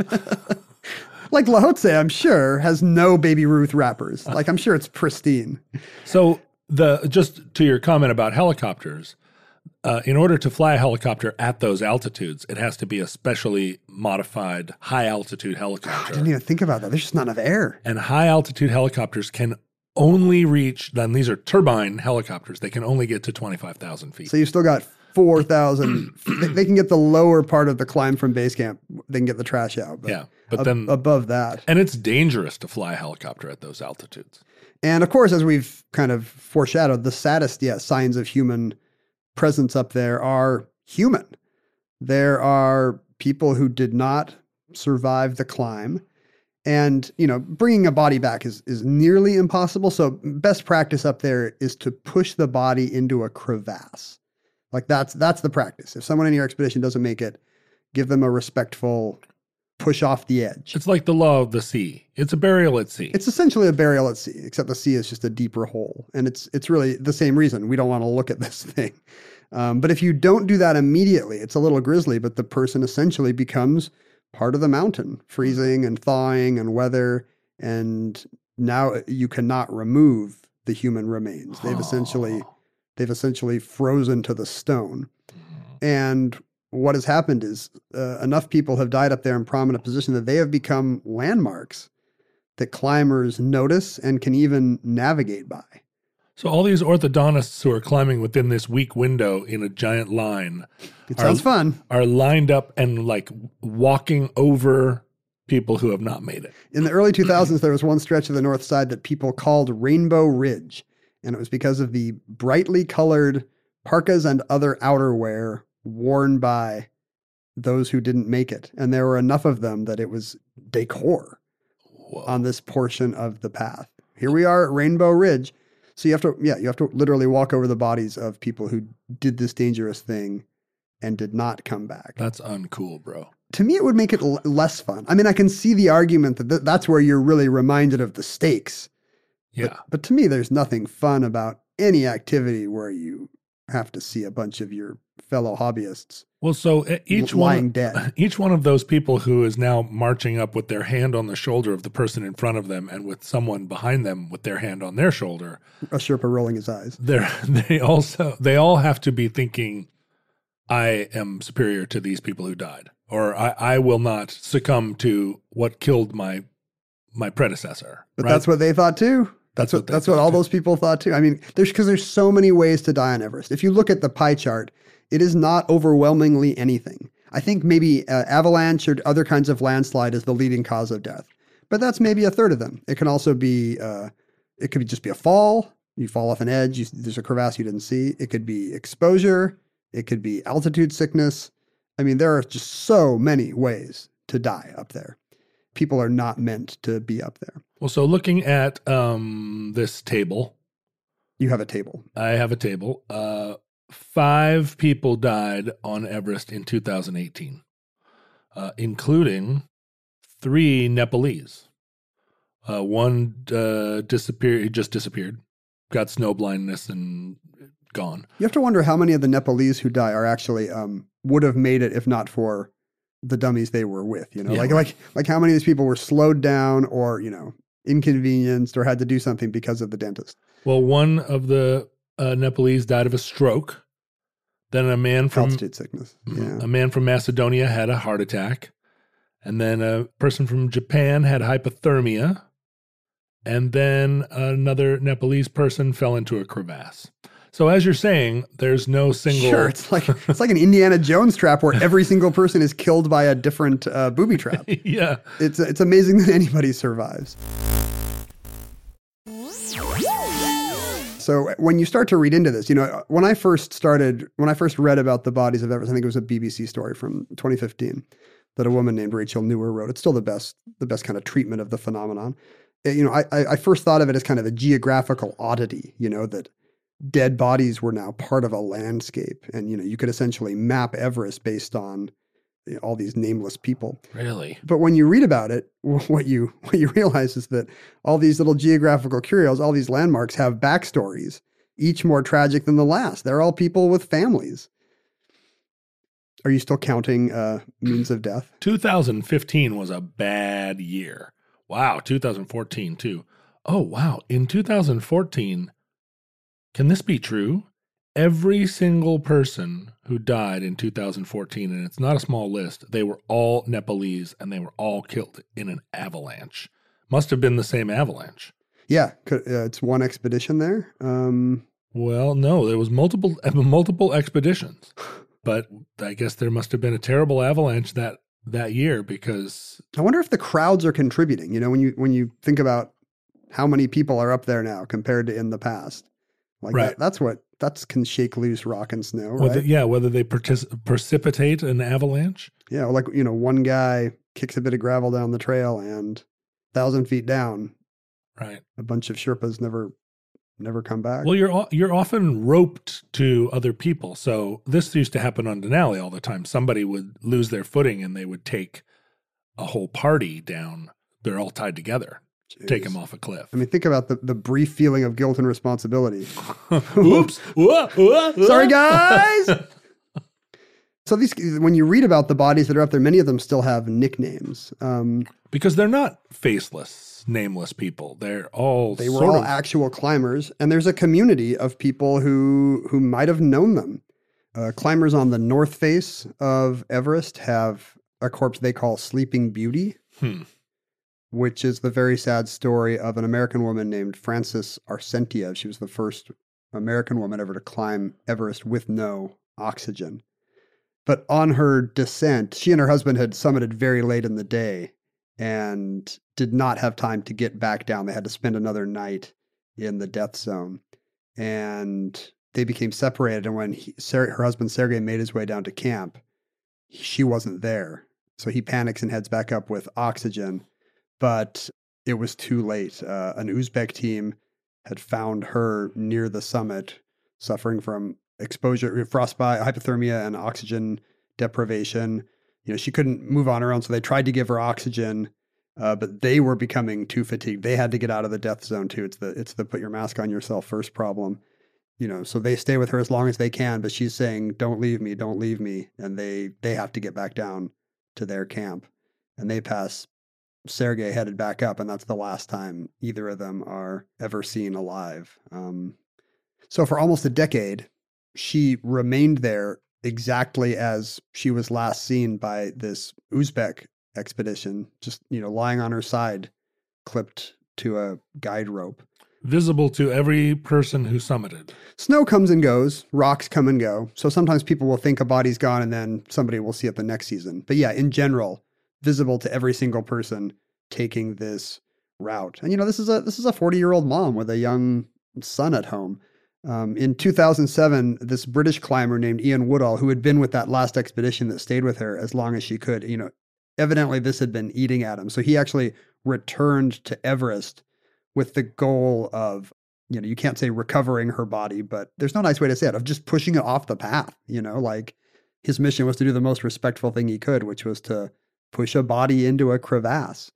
Like Lhotse, I'm sure, has no Baby Ruth wrappers. Like, I'm sure it's pristine. So the just to your comment about helicopters, uh, in order to fly a helicopter at those altitudes, it has to be a specially modified high altitude I helicopter. didn't even think about that. There's just not enough air. And high altitude helicopters can only reach, then these are turbine helicopters, they can only get to twenty-five thousand feet. So you've still got four thousand. they, they can get the lower part of the climb from base camp. They can get the trash out. But Yeah, but ab- then- above that. And it's dangerous to fly a helicopter at those altitudes. And of course, as we've kind of foreshadowed, the saddest yeah, signs of human presence up there are human. There are people who did not survive the climb. And, you know, bringing a body back is, is nearly impossible. So best practice up there is to push the body into a crevasse. Like that's that's the practice. If someone in your expedition doesn't make it, give them a respectful push off the edge. It's like the law of the sea. It's a burial at sea. It's essentially a burial at sea, except the sea is just a deeper hole. And it's it's really the same reason. We don't want to look at this thing. Um, but if you don't do that immediately, it's a little grisly, but the person essentially becomes part of the mountain, freezing and thawing and weather. And now you cannot remove the human remains. They've essentially they've essentially frozen to the stone. And what has happened is uh, enough people have died up there in prominent position that they have become landmarks that climbers notice and can even navigate by. So all these orthodontists who are climbing within this week window in a giant line It are, sounds fun. are lined up and like walking over people who have not made it. In the early two thousands, there was one stretch of the north side that people called Rainbow Ridge, and it was because of the brightly colored parkas and other outerwear worn by those who didn't make it. And there were enough of them that it was decor Whoa. on this portion of the path. Here we are at Rainbow Ridge. So you have to, yeah, you have to literally walk over the bodies of people who did this dangerous thing and did not come back. That's uncool, bro. To me, it would make it l- less fun. I mean, I can see the argument that th- that's where you're really reminded of the stakes. Yeah. But, but to me, there's nothing fun about any activity where you have to see a bunch of your fellow hobbyists Well, so uh, each lying one, dead. each one of those people who is now marching up with their hand on the shoulder of the person in front of them, and with someone behind them with their hand on their shoulder, A Sherpa rolling his eyes. they're they also they all have to be thinking, I am superior to these people who died, or I, I will not succumb to what killed my my predecessor. But right? that's what they thought too. That's, That's what what they that's what thought all too. those people thought too. I mean, there's because there's so many ways to die on Everest. If you look at the pie chart, it is not overwhelmingly anything. I think maybe uh, avalanche or other kinds of landslide is the leading cause of death, but that's maybe a third of them. It can also be, uh, it could just be a fall. You fall off an edge. You, there's a crevasse you didn't see. It could be exposure. It could be altitude sickness. I mean, there are just so many ways to die up there. People are not meant to be up there. Well, so looking at um, this table, You have a table. I have a table. Uh, five people died on Everest in two thousand eighteen, uh, including three Nepalese. Uh, one uh, disappeared. He just disappeared. Got snow blindness and gone. You have to wonder how many of the Nepalese who die are actually um, would have made it if not for the dummies they were with. You know, Yeah, like right. like like how many of these people were slowed down or you know inconvenienced or had to do something because of the dentist. Well, one of the uh, Nepalese died of a stroke. Then a man from Altitude sickness. Yeah. a man from Macedonia had a heart attack, and then a person from Japan had hypothermia, and then another Nepalese person fell into a crevasse. So as you're saying, there's no single. Sure, it's like it's like an Indiana Jones trap where every single person is killed by a different uh, booby trap. Yeah. It's it's amazing that anybody survives. So when you start to read into this, you know, when I first started, when I first read about the bodies of Everest, I think it was a B B C story from twenty fifteen that a woman named Rachel Newer wrote. It's still the best, the best kind of treatment of the phenomenon. It- you know, I, I I first thought of it as kind of a geographical oddity, you know, that dead bodies were now part of a landscape. And, you know, you could essentially map Everest based on you know, all these nameless people. Really? But when you read about it, what you what you realize is that all these little geographical curios, all these landmarks have backstories, each more tragic than the last. They're all people with families. Are you still counting uh, means of death? two thousand fifteen was a bad year. Wow, two thousand fourteen too. Oh, wow. In two thousand fourteen, can this be true? Every single person who died in two thousand fourteen, and it's not a small list, they were all Nepalese and they were all killed in an avalanche. Must have been the same avalanche. Yeah, could- uh, it's one expedition there. Um, Well, no, there was multiple multiple expeditions. But I guess there must have been a terrible avalanche that that year because I wonder if the crowds are contributing. You know, when you when you think about how many people are up there now compared to in the past, like Right. that, that's what that's can shake loose rock and snow, right? whether, yeah, whether they partic- precipitate an avalanche. Yeah, like you know, one guy kicks a bit of gravel down the trail, and thousand feet down, Right. a bunch of Sherpas never never come back. Well, you're o- you're often roped to other people. So this used to happen on Denali all the time. Somebody would lose their footing and they would take a whole party down. They're all tied together. Take Jeez. them off a cliff. I mean, think about the, the brief feeling of guilt and responsibility. Oops. Whoa, whoa, whoa. Sorry, guys. So these, when you read about the bodies that are up there, many of them still have nicknames. Um, Because they're not faceless, nameless people. They're all they were sort all of actual climbers, and there's a community of people who who might have known them. Uh, climbers on the north face of Everest have a corpse they call Sleeping Beauty, Hmm. which is the very sad story of an American woman named Frances Arsentia. She was the first American woman ever to climb Everest with no oxygen. But on her descent, she and her husband had summited very late in the day and did not have time to get back down. They had to spend another night in the death zone. And they became separated. And when he, Ser- her husband, Sergei, made his way down to camp, she wasn't there. So he panics and heads back up with oxygen. But it was too late. Uh, an Uzbek team had found her near the summit, suffering from exposure, frostbite, hypothermia, and oxygen deprivation. You know, she couldn't move on her own, so they tried to give her oxygen, uh, but they were becoming too fatigued. They had to get out of the death zone too. It's the it's the put your mask on yourself first problem. you know, so they stay with her as long as they can, but she's saying, don't leave me, don't leave me. And they, they have to get back down to their camp. And they pass Sergei headed back up, and that's the last time either of them are ever seen alive. Um, so for almost a decade, she remained there exactly as she was last seen by this Uzbek expedition, just, you know, lying on her side, clipped to a guide rope. Visible to every person who summited. Snow comes and goes, rocks come and go. So sometimes people will think a body's gone and then somebody will see it the next season. But yeah, in general, visible to every single person taking this route. And you know, this is a this is a forty-year-old mom with a young son at home. Um, in two thousand seven, this British climber named Ian Woodall, who had been with that last expedition that stayed with her as long as she could, you know, evidently this had been eating at him. So he actually returned to Everest with the goal of, you know, you can't say recovering her body, but there's no nice way to say it, of just pushing it off the path. You know, like his mission was to do the most respectful thing he could, which was to push a body into a crevasse.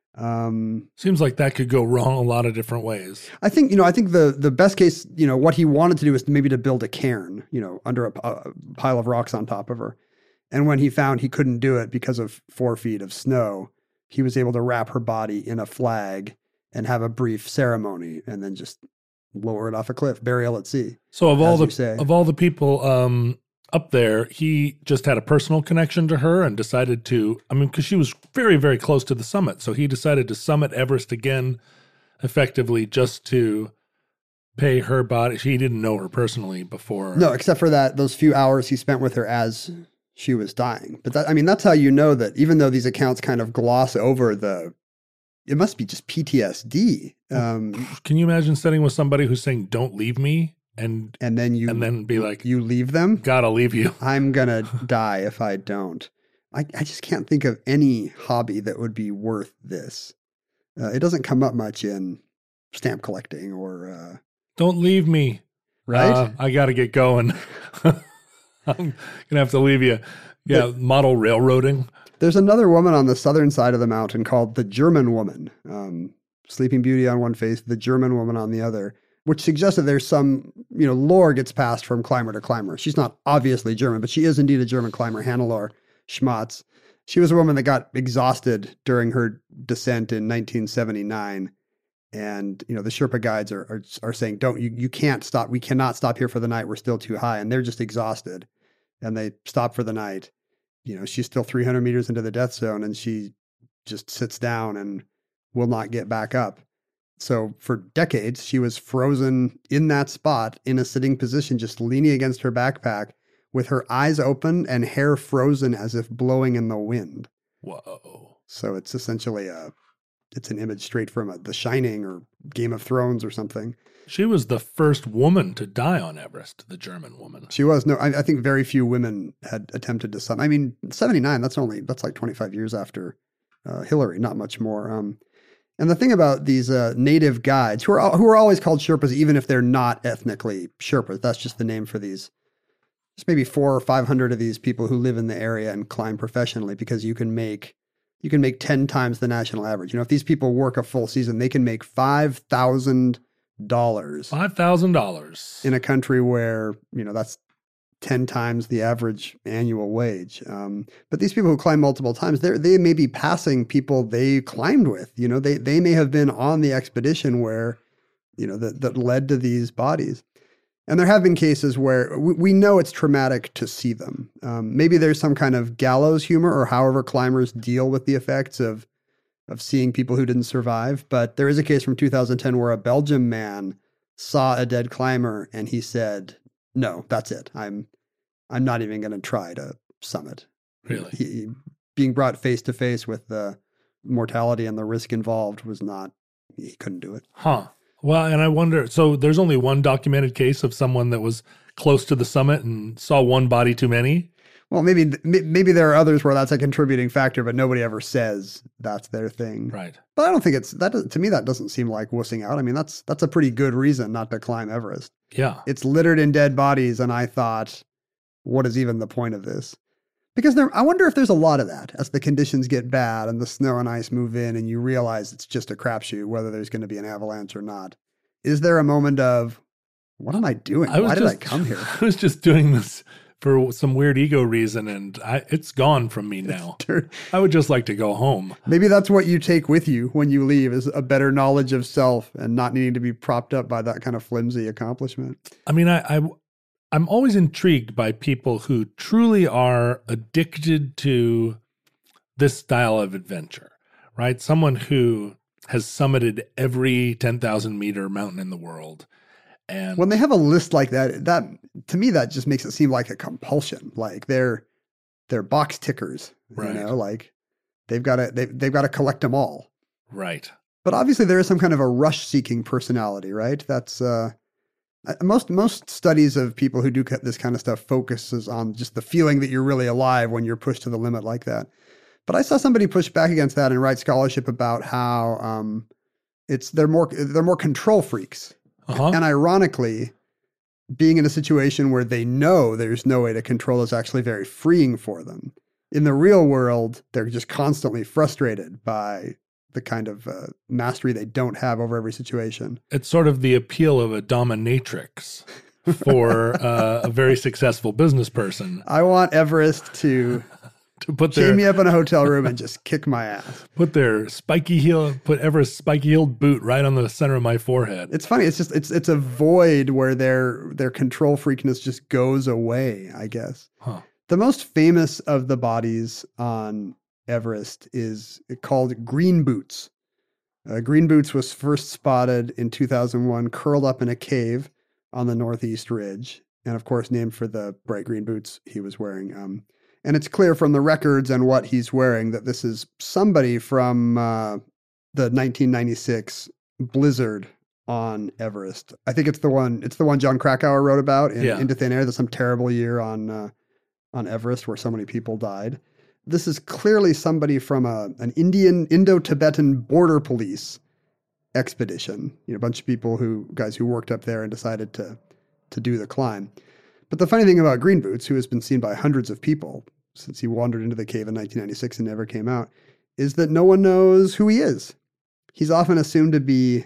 Um, Seems like that could go wrong a lot of different ways. I think, you know, I think the, the best case, you know, what he wanted to do is maybe to build a cairn, you know, under a, a pile of rocks on top of her. And when he found he couldn't do it because of four feet of snow, he was able to wrap her body in a flag and have a brief ceremony and then just lower it off a cliff, burial at sea. So of all the of all the people um, up there, he just had a personal connection to her and decided to, I mean, because she was very, very close to the summit. So he decided to summit Everest again, effectively just to pay her body. He didn't know her personally before. No, except for that, those few hours he spent with her as she was dying. But that, I mean, that's how you know that even though these accounts kind of gloss over the, it must be just P T S D. Um, Can you imagine sitting with somebody who's saying, don't leave me? And and then you and then be like, you leave them? Gotta leave you. I'm going to die if I don't. I, I just can't think of any hobby that would be worth this. Uh, it doesn't come up much in stamp collecting or... Uh, don't leave me. Right? Uh, I got to get going. I'm going to have to leave you. Yeah, but, model railroading. There's another woman on the southern side of the mountain called the German woman. Um, Sleeping Beauty on one face, the German woman on the other, which suggests that there's some, you know, lore gets passed from climber to climber. She's not obviously German, but she is indeed a German climber, Hannelore Schmatz. She was a woman that got exhausted during her descent in nineteen seventy-nine. And, you know, the Sherpa guides are, are, are saying, don't, you, you can't stop. We cannot stop here for the night. We're still too high. And they're just exhausted. And they stop for the night. You know, she's still three hundred meters into the death zone and she just sits down and will not get back up. So for decades, she was frozen in that spot in a sitting position, just leaning against her backpack with her eyes open and hair frozen as if blowing in the wind. Whoa. So it's essentially a, it's an image straight from a, The Shining or Game of Thrones or something. She was the first woman to die on Everest, the German woman. She was. No, I, I think very few women had attempted to summit. I mean, seventy-nine, that's only, that's like twenty-five years after uh, Hillary, not much more. Um, and the thing about these uh, native guides, who are who are always called Sherpas, even if they're not ethnically Sherpas, that's just the name for these. There's maybe four or five hundred of these people who live in the area and climb professionally, because you can make you can make ten times the national average. You know, if these people work a full season, they can make five thousand dollars. five thousand dollars in a country where, you know, that's ten times the average annual wage. Um, but these people who climb multiple times, they they may be passing people they climbed with. You know, they they may have been on the expedition where, you know, that that led to these bodies. And there have been cases where we, we know it's traumatic to see them. Um, maybe there's some kind of gallows humor, or however climbers deal with the effects of of seeing people who didn't survive. But there is a case from two thousand ten where a Belgian man saw a dead climber and he said, no, that's it. I'm I'm not even going to try to summit. Really? He, being brought face to face with the mortality and the risk involved was not, he couldn't do it. Huh. Well, and I wonder, so there's only one documented case of someone that was close to the summit and saw one body too many? Well, maybe maybe there are others where that's a contributing factor, but nobody ever says that's their thing. Right. But I don't think it's, that. To me, that doesn't seem like wussing out. I mean, that's that's a pretty good reason not to climb Everest. Yeah. It's littered in dead bodies, and I thought, what is even the point of this? Because there, I wonder if there's a lot of that as the conditions get bad and the snow and ice move in and you realize it's just a crapshoot whether there's going to be an avalanche or not. Is there a moment of, what am I doing? I was Why did just, I come here? I was just doing this for some weird ego reason, and I, it's gone from me now. I would just like to go home. Maybe that's what you take with you when you leave, is a better knowledge of self and not needing to be propped up by that kind of flimsy accomplishment. I mean, I, I I'm always intrigued by people who truly are addicted to this style of adventure, right? Someone who has summited every ten thousand meter mountain in the world. And when they have a list like that, that to me, that just makes it seem like a compulsion. Like they're, they're box tickers, right. you know, like they've got to, they've, they've got to collect them all. Right. But obviously there is some kind of a rush seeking personality, right? That's, uh, most, most studies of people who do this kind of stuff focuses on just the feeling that you're really alive when you're pushed to the limit like that. But I saw somebody push back against that and write scholarship about how, um, it's, they're more, they're more control freaks. Uh-huh. And ironically, being in a situation where they know there's no way to control is actually very freeing for them. In the real world, they're just constantly frustrated by the kind of uh, mastery they don't have over every situation. It's sort of the appeal of a dominatrix for uh, a very successful business person. I want Everest to... To put chain their, me up in a hotel room and just kick my ass. Put their spiky heel, put Everest's spiky heeled boot right on the center of my forehead. It's funny. It's just it's it's a void where their their control freakness just goes away, I guess. Huh. The most famous of the bodies on Everest is called Green Boots. Uh, Green Boots was first spotted in two thousand one, curled up in a cave on the northeast ridge, and of course named for the bright green boots he was wearing. Um, And it's clear from the records and what he's wearing that this is somebody from uh, the nineteen ninety-six blizzard on Everest. I think it's the one. It's the one John Krakauer wrote about in yeah. Into Thin Air. There's some terrible year on uh, on Everest where so many people died. This is clearly somebody from a an Indian Indo-Tibetan border police expedition. You know, a bunch of people who guys who worked up there and decided to to do the climb. But the funny thing about Green Boots, who has been seen by hundreds of people since he wandered into the cave in nineteen ninety-six and never came out, is that no one knows who he is. He's often assumed to be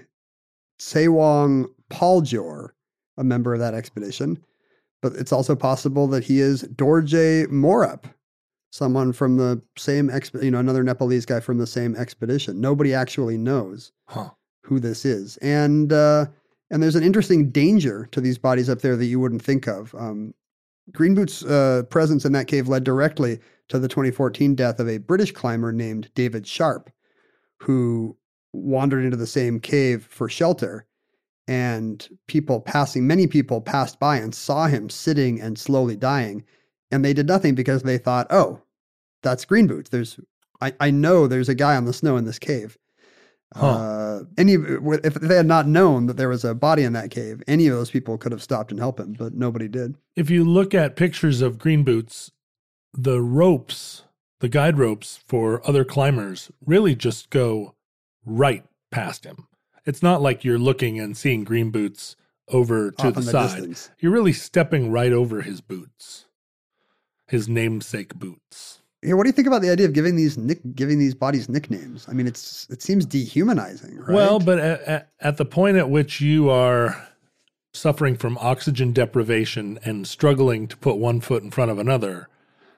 Sewong Paljor, a member of that expedition. But it's also possible that he is Dorje Morup, someone from the same, exp- you know, another Nepalese guy from the same expedition. Nobody actually knows huh. who this is. And, uh, And there's an interesting danger to these bodies up there that you wouldn't think of. Um, Green Boots' uh, presence in that cave led directly to the twenty fourteen death of a British climber named David Sharp, who wandered into the same cave for shelter. And people passing, many people passed by and saw him sitting and slowly dying. And they did nothing because they thought, oh, that's Green Boots. There's, I, I know there's a guy on the snow in this cave. Huh. Uh, any if they had not known that there was a body in that cave, any of those people could have stopped and helped him, but nobody did. If you look at pictures of Green Boots, the ropes, the guide ropes for other climbers really just go right past him. It's not like you're looking and seeing Green Boots over to the, the side. Distance. You're really stepping right over his boots, his namesake boots. Yeah, what do you think about the idea of giving these nick, giving these bodies nicknames? I mean, it's it seems dehumanizing, right? Well, but at, at, at the point at which you are suffering from oxygen deprivation and struggling to put one foot in front of another,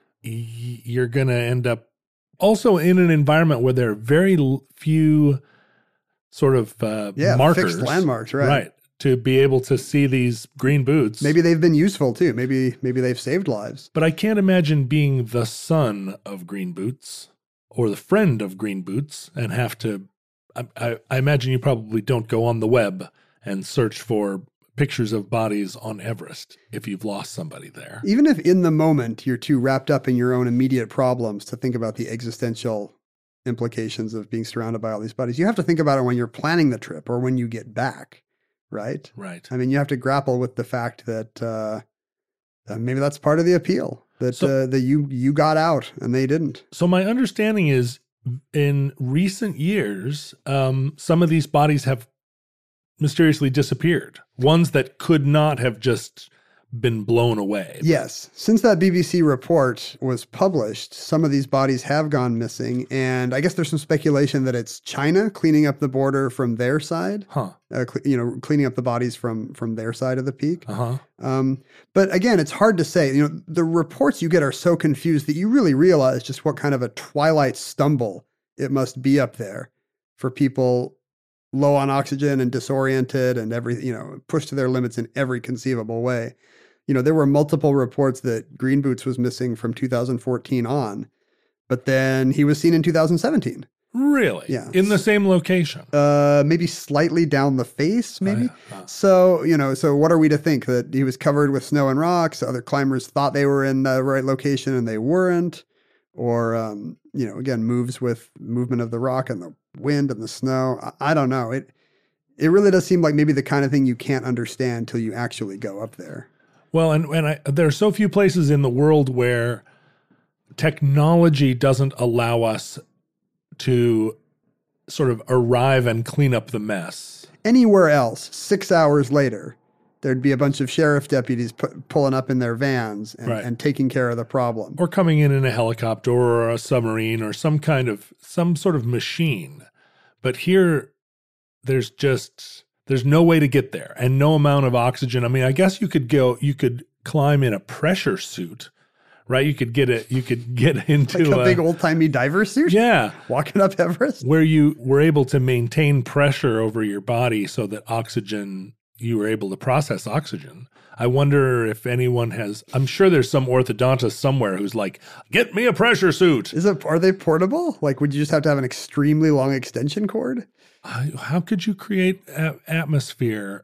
y- you're going to end up also in an environment where there are very l- few sort of uh, yeah, markers, fixed landmarks, right? Right. To be able to see these green boots. Maybe they've been useful too. Maybe maybe they've saved lives. But I can't imagine being the son of Green Boots or the friend of Green Boots and have to, I, I, I imagine you probably don't go on the web and search for pictures of bodies on Everest if you've lost somebody there. Even if in the moment you're too wrapped up in your own immediate problems to think about the existential implications of being surrounded by all these bodies, you have to think about it when you're planning the trip or when you get back. Right? Right. I mean, you have to grapple with the fact that uh, uh, maybe that's part of the appeal, that so, uh, that you you got out and they didn't. So my understanding is in recent years, um, some of these bodies have mysteriously disappeared. Ones that could not have just been blown away. Yes. Since that B B C report was published, some of these bodies have gone missing. And I guess there's some speculation that it's China cleaning up the border from their side. Huh. Uh, cl- you know, cleaning up the bodies from from their side of the peak. Uh-huh. Um, but again, it's hard to say. You know, the reports you get are so confused that you really realize just what kind of a twilight stumble it must be up there for people low on oxygen and disoriented and every, you know, pushed to their limits in every conceivable way. You know, there were multiple reports that Green Boots was missing from two thousand fourteen on, but then he was seen in two thousand seventeen. Really? Yeah. In the same location? Uh, maybe slightly down the face, maybe. Uh, uh. So, you know, so what are we to think? That he was covered with snow and rocks? Other climbers thought they were in the right location and they weren't? Or, um, you know, again, moves with movement of the rock and the wind and the snow. I, I don't know. It it really does seem like maybe the kind of thing you can't understand till you actually go up there. Well, and, and I, there are so few places in the world where technology doesn't allow us to sort of arrive and clean up the mess. Anywhere else, six hours later, there'd be a bunch of sheriff deputies pu- pulling up in their vans and, Right. and taking care of the problem. Or coming in in a helicopter or a submarine or some kind of, some sort of machine. But here, there's just, there's no way to get there and no amount of oxygen. I mean, I guess you could go, you could climb in a pressure suit, right? You could get it, you could get into Like a a big old-timey diver suit? Yeah. Walking up Everest? Where you were able to maintain pressure over your body so that oxygen, you were able to process oxygen. I wonder if anyone has, I'm sure there's some orthodontist somewhere who's like, get me a pressure suit. Is it, are they portable? Like, would you just have to have an extremely long extension cord? I- How could you create a- atmosphere?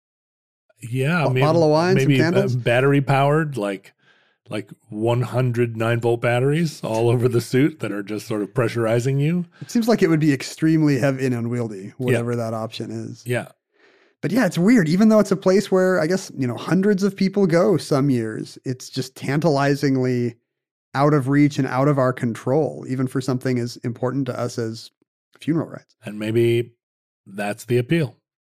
Yeah. A maybe, bottle of wine, some maybe candles? battery powered, like, like one hundred nine volt batteries all over the suit that are just sort of pressurizing you. It seems like it would be extremely heavy and unwieldy, whatever that option is. Yeah. But yeah, it's weird. Even though it's a place where I guess, you know, hundreds of people go some years, it's just tantalizingly out of reach and out of our control, even for something as important to us as funeral rites. And maybe that's the appeal.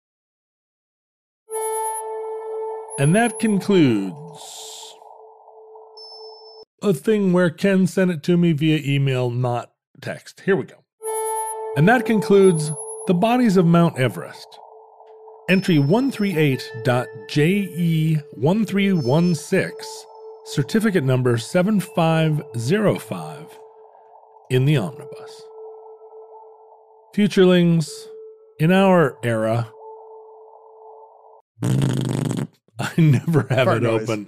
And that concludes a thing where Ken sent it to me via email, not text. Here we go. And that concludes the bodies of Mount Everest. Entry one thirty-eight dot J E one three one six, certificate number seven five zero five, in the omnibus. Futurelings, in our era, I never have Fart it noise. open.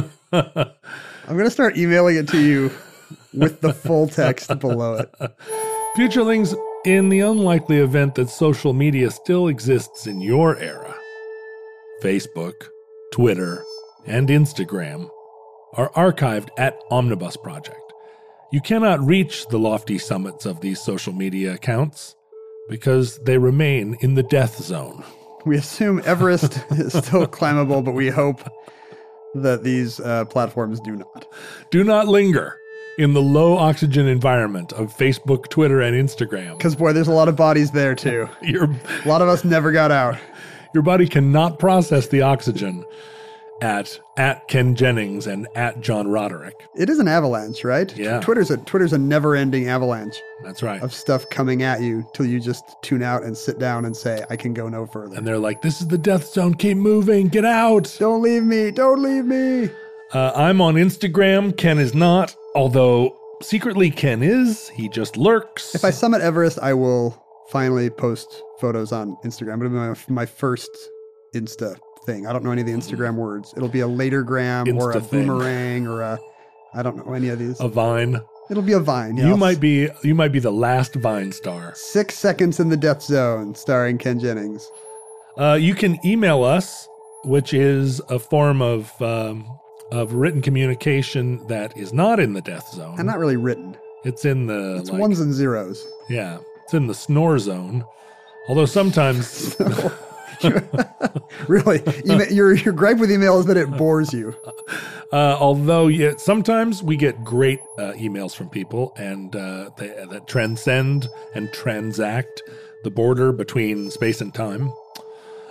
I'm going to start emailing it to you with the full text below it. Futurelings, in the unlikely event that social media still exists in your era, Facebook, Twitter, and Instagram are archived at Omnibus Project. You cannot reach the lofty summits of these social media accounts because they remain in the death zone. We assume Everest is still climbable, but we hope that these uh, platforms do not. Do not linger in the low oxygen environment of Facebook, Twitter, and Instagram. Because, boy, there's a lot of bodies there, too. Your, A lot of us never got out. your body cannot process the oxygen at at Ken Jennings and at John Roderick. It is an avalanche, right? Yeah. Twitter's a Twitter's a never-ending avalanche That's right. of stuff coming at you till you just tune out and sit down and say, I can go no further. And they're like, this is the death zone. Keep moving. Get out. Don't leave me. Don't leave me. Uh, I'm on Instagram. Ken is not, although secretly Ken is. He just lurks. If I summit Everest, I will finally post photos on Instagram. It'll be my, my first Insta thing. I don't know any of the Instagram words. It'll be a latergram or a Insta thing. boomerang or a, I don't know any of these. A Vine. It'll be a Vine. Yeah, You I'll- might be you might be the last Vine star. Six Seconds in the Death Zone, starring Ken Jennings. Uh, you can email us, which is a form of um, of written communication that is not in the death zone. And not really written. It's in the It's like, ones and zeros. yeah, it's in the snore zone. Although sometimes Really, email, your your gripe with email is that it bores you. Uh, although yeah, sometimes we get great uh, emails from people and uh, they, that transcend and transact the border between space and time.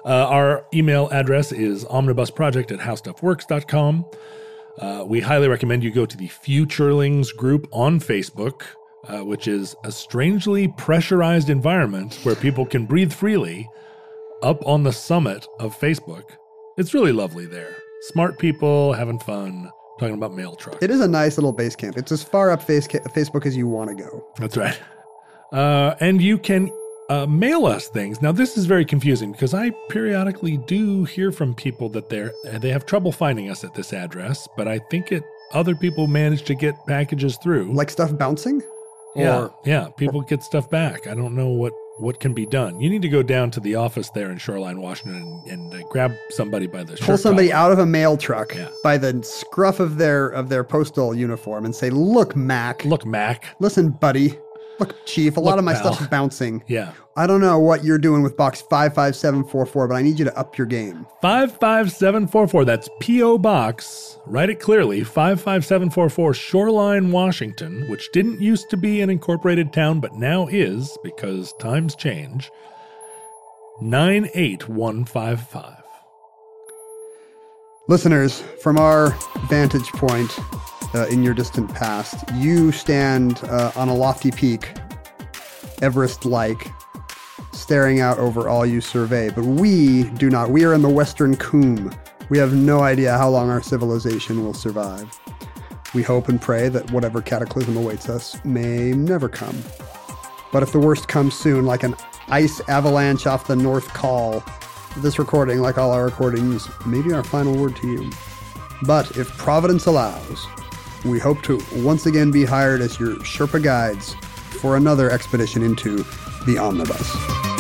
Uh, our email address is omnibusproject at howstuffworks dot com. Uh, we highly recommend you go to the Futurelings group on Facebook, uh, which is a strangely pressurized environment where people can breathe freely up on the summit of Facebook. It's really lovely there. Smart people having fun, talking about mail trucks. It is a nice little base camp. It's as far up face ca- Facebook as you want to go. That's right. Uh, and you can uh, mail us things. Now, this is very confusing because I periodically do hear from people that they're they have trouble finding us at this address, but I think it other people manage to get packages through. Like stuff bouncing? Yeah, Or, yeah. People get stuff back. I don't know what, what can be done. You need to go down to the office there in Shoreline, Washington, and, and uh, grab somebody by the shirt pull somebody collar. out of a mail truck Yeah. by the scruff of their of their postal uniform and say, "Look, Mac. Look, Mac. Listen, buddy. Look, Chief, a lot Look, of my pal. stuff's bouncing. Yeah. I don't know what you're doing with box five five seven four four, but I need you to up your game." five five seven four four. That's P O Box. Write it clearly. five five seven four four, Shoreline, Washington, which didn't used to be an incorporated town, but now is because times change. nine eight one five five. Listeners, from our vantage point uh, in your distant past, you stand uh, on a lofty peak, Everest-like, staring out over all you survey. But we do not. We are in the Western Coombe. We have no idea how long our civilization will survive. We hope and pray that whatever cataclysm awaits us may never come. But if the worst comes soon, like an ice avalanche off the North Col, this recording, like all our recordings, may be our final word to you. But if Providence allows, we hope to once again be hired as your Sherpa guides for another expedition into the Omnibus.